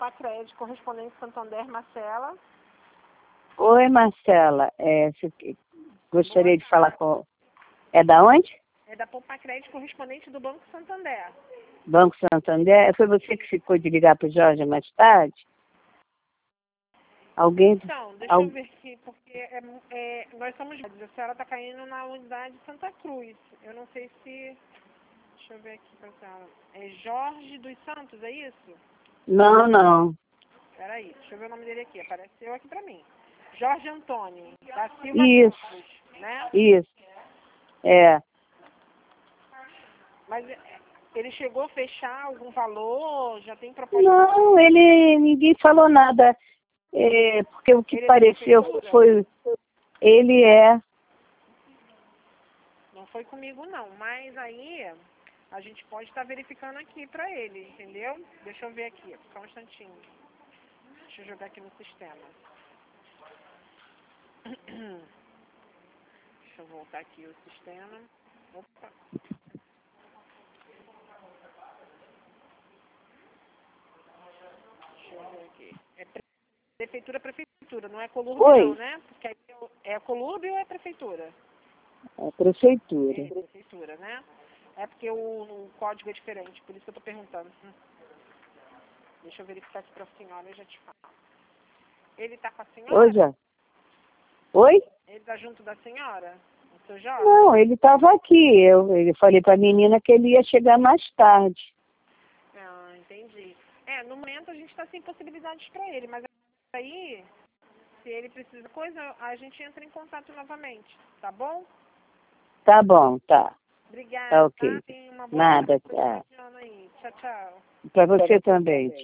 Pacred, correspondente Santander, Marcela. Oi, Marcela. Gostaria de falar com... É da onde? É da Pacred, correspondente do Banco Santander. Banco Santander? Foi você que ficou de ligar para o Jorge mais tarde? Alguém... Então, deixa eu ver aqui, porque nós somos... A senhora está caindo na unidade Santa Cruz. Eu não sei se... Deixa eu ver aqui para a senhora. É Jorge dos Santos, é isso? Não, não. Peraí, deixa eu ver o nome dele aqui. Apareceu aqui para mim. Jorge Antônio, da Silva Isso. Campos, né? Isso. É. Mas ele chegou a fechar algum valor? Já tem proposta? Não, ninguém falou nada. Porque o que Ele pareceu foi... Ele é... Não foi comigo, não. Mas aí a gente pode estar verificando aqui para ele, entendeu? Deixa eu ver aqui, só um instantinho. Deixa eu jogar aqui no sistema. Deixa eu voltar aqui o sistema. Opa. Deixa eu ver aqui. É prefeitura, não é Colúrbio. Oi. Não, né? Porque aí é Colúrbio ou é prefeitura? É prefeitura. É prefeitura, né? É porque o código é diferente, por isso que eu tô perguntando. Deixa eu verificar aqui pra senhora e já te falo. Ele tá com a senhora? Oi, já. Oi? Ele tá junto da senhora? O seu Jorge? Não, ele estava aqui. Eu falei para a menina que ele ia chegar mais tarde. Ah, entendi. No momento a gente tá sem possibilidades pra ele, mas aí, se ele precisa de coisa, a gente entra em contato novamente, tá bom? Tá bom, tá. Obrigada, Tá ok. tá? Tenha uma boa Nada, tarde tá. aí. Tchau, tchau. Para você também.